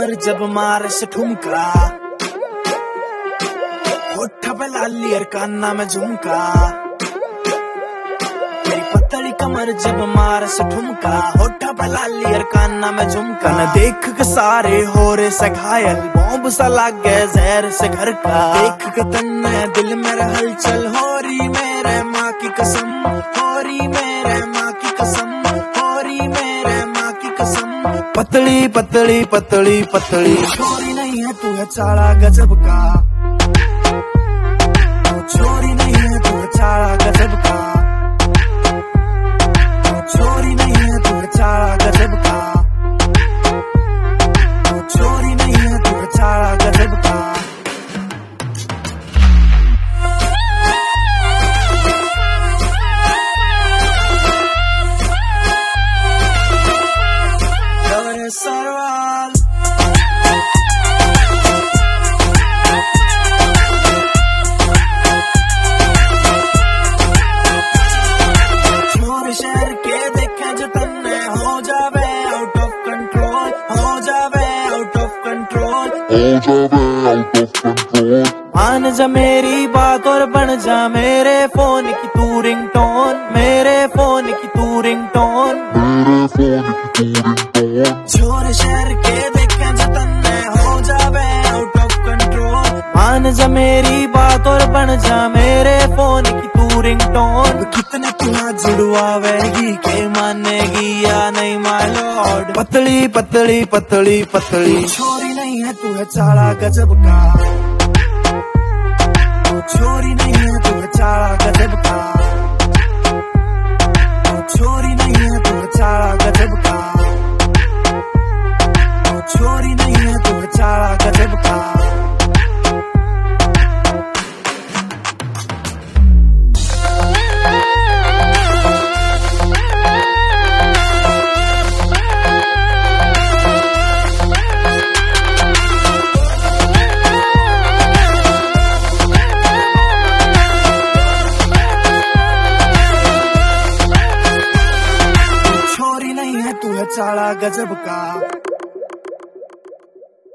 कमर जब मारे से ठुमका, होठ पे लाली और कान्ना में झुमका। मेरी पतली कमर जब मारे से ठुमका, होठ पे लाली और कान्ना में झुमका। न देख के सारे हो रे से घायल, बॉम्ब सा लाग गए जहर से घर का। देख के तन्ने दिल मेरा हलचल हो रही मेरे माँ की कसम, हो रही मेरे माँ की कसम, हो रही मेरे माँ की कसम। पतली पतली पतली पतली छोरी नहीं है तू है चाड़ा गजब का, छोरी नहीं है तू है चाड़ा गजब का, छोरी नहीं है तू है चाड़ा गजब का, छोरी नहीं है तू है चाड़ा गजब का। सरवाल छोरे शहर के देखे जो तन्ने हो जावे आउट ऑफ कंट्रोल, हो जावे आउट ऑफ कंट्रोल, हो जावे आउट ऑफ कंट्रोल। मान जा मेरी बात और बन जा मेरे फोन की तू रिंगटोन, मेरे फोन की तू रिंगटोन, मेरे फोन की तू रिंगटोन। छोरे शहर के देखे जो तन्ने हो जावे आउट ऑफ कंट्रोल। मान जा मेरी बात और बन जा मेरे फोन की तू रिंगटोन। कितने तुना जुड़वावेगी के मानेगी या नहीं माय लॉर्ड। पतली पतली पतली पतली छोरी नहीं है तू है चाड़ा गजब का, छोरी नहीं है तू है चाड़ा गजब का, छोरी नहीं है तू है चाड़ा गजब का, छोरी नहीं है तू है चाड़ा गजब का।